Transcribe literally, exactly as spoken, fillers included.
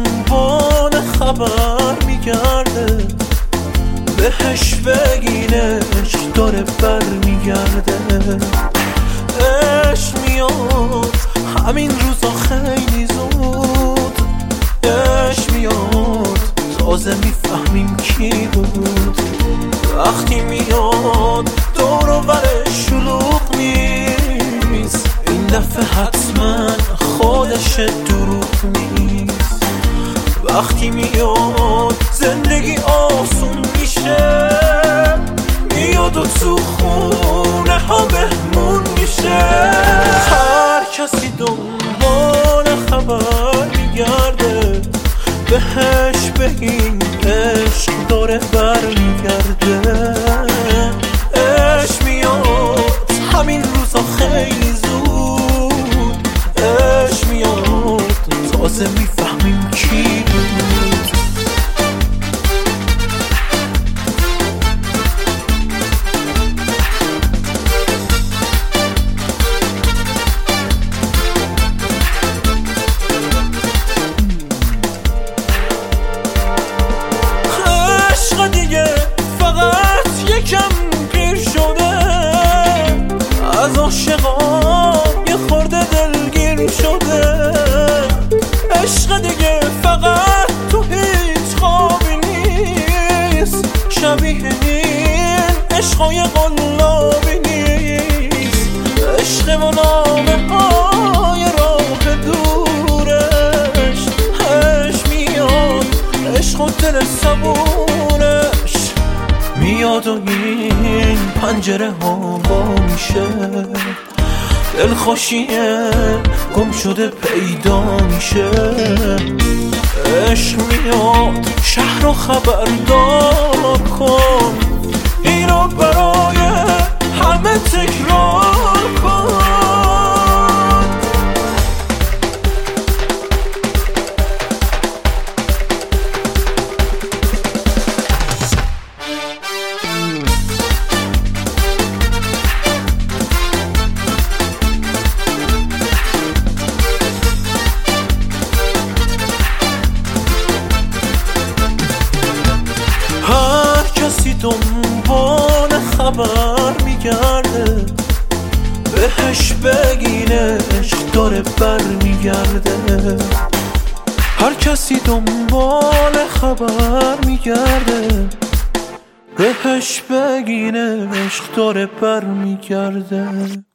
دنبال خبر میگرده، بهش بگین عشق داره بر میگرده. عشق میاد همین روزا خیلی زود، عشق میاد تازه میفهمیم کی بود. وقتی میاد دور و برش شلوغ نیست، این دفعه حتما خودش دروغ نیست. وقتی میاد زندگی آسون میشه، میاد و تو خونه ها بهمون میشه. هر کسی دنبال خبر میگرده، بهش بگین عشق داره بر میگرده. عشق میاد همین روزا خیلی زود، عشق میاد تازه میفهمیم کی بود. عشق دیگه فقط یکم گیر شده، از عاشقا یه خورده دلگیر شده. عشق دیگه فقط تو هیچ خوابی نیست، شبیه این عشقای قلابی نیست. عشق و نامه های راه دورش، عشق میاد عشق و دل صبورش میاد و این پنجره ها با میشه. دلخوشیه گم شده پیدا میشه. عشق میاد شهر رو خبردار کن، این رو برای همه تکرار کن. هر کسی دنبال خبر میگرده، بهش بگین عشق داره بر میگرده. هر کسی دنبال خبر میگرده، بهش بگین عشق داره بر میگرده.